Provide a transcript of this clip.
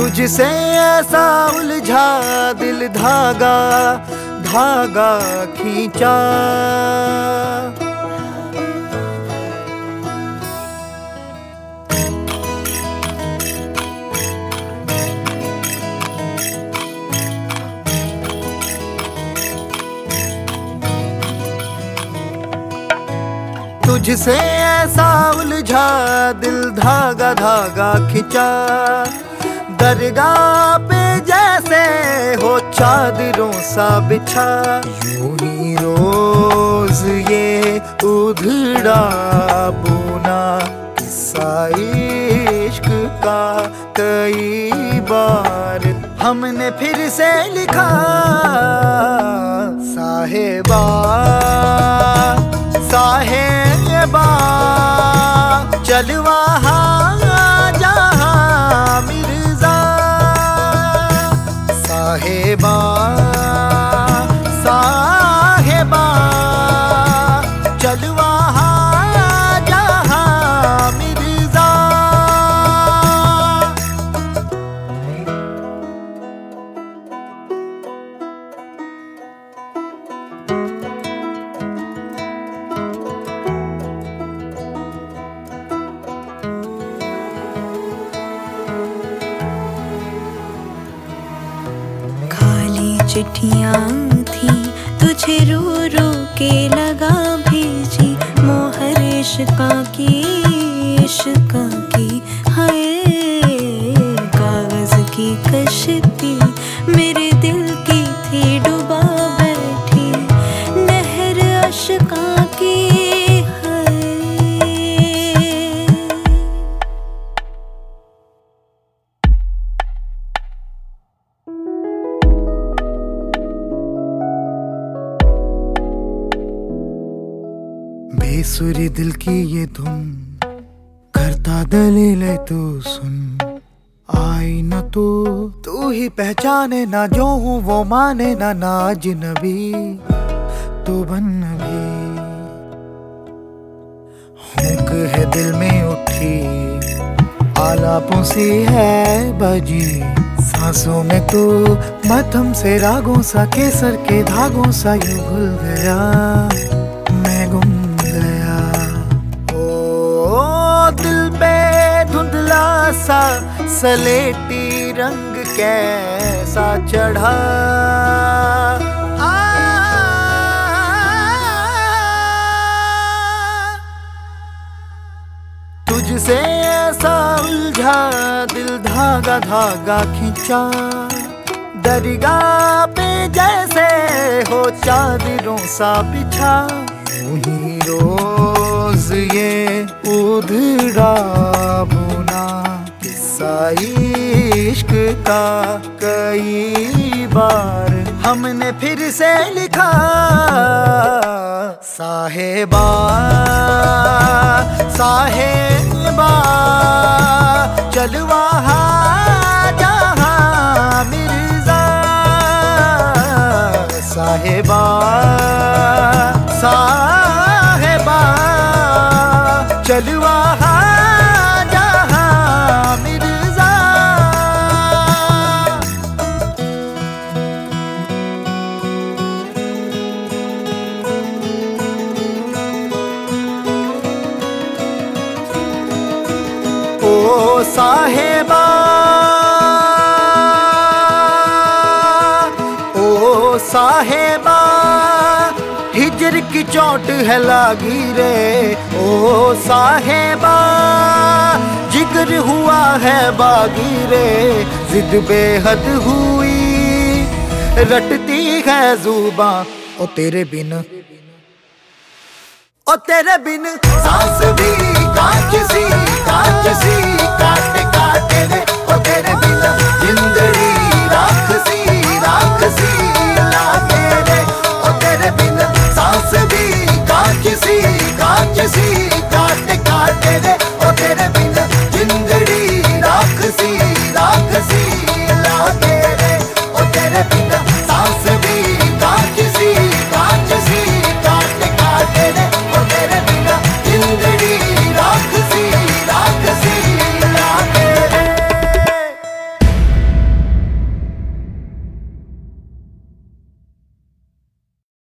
तुझसे ऐसा उलझा दिल धागा धागा खींचा। तुझसे ऐसा उलझा दिल धागा धागा खिंचा। दरगाह पे जैसे हो चादरों सा बिछा। यूं ही रोज ये उधड़ा बुना किस्सा इश्क का कई बार हमने फिर से लिखा। साहिबा साहिबा चल वहाँ जहाँ मिर्जा। साहिबा साहिबा चल वहाँ जहाँ मिर्जा। चिट्ठियाँ थी तुझे रो रो के लगा भेजी। मोहर इश्का की हाय कागज की कश्ती मेरे दिल की थी डुबा बैठी। नहर अश्का की बेसुरी दिल की ये धुन करता दलील तू सुन। आई न तू ही पहचाने ना जो हूँ वो माने ना अजनबी तो बन भी। हुक है दिल में उठी आलापों सी है बजी। सांसों में तू मध्यम से रागों सा केसर के धागों सा यूं घुल गया मैं गुम गया। ओ दिल पे धुंधला सा सलेटी रंग कैसा चढ़ा। तुझसे ऐसा उलझा दिल धागा धागा खींचा। दरगाह पे जैसे हो चादरों सा बिछा। यूं ही रोज ये उधड़ा बुना किस्सा इश्क का कई बार हमने फिर से लिखा। साहिबा साहिबा चल वहाँ जहाँ मिर्जा। साहिबा साहिबा चल वहाँ जहाँ मिर्जा। ओ साहिबा ओ साहिबा हिजर की चोट है लागी रे। ओ साहिबा जिगर हुआ है बागी रे। जिद बेहद हुई रटती है जुबां ओ तेरे बिन सांस भी कांच सी काटे रे ओ तेरे बिन जिंदड़ी राख सी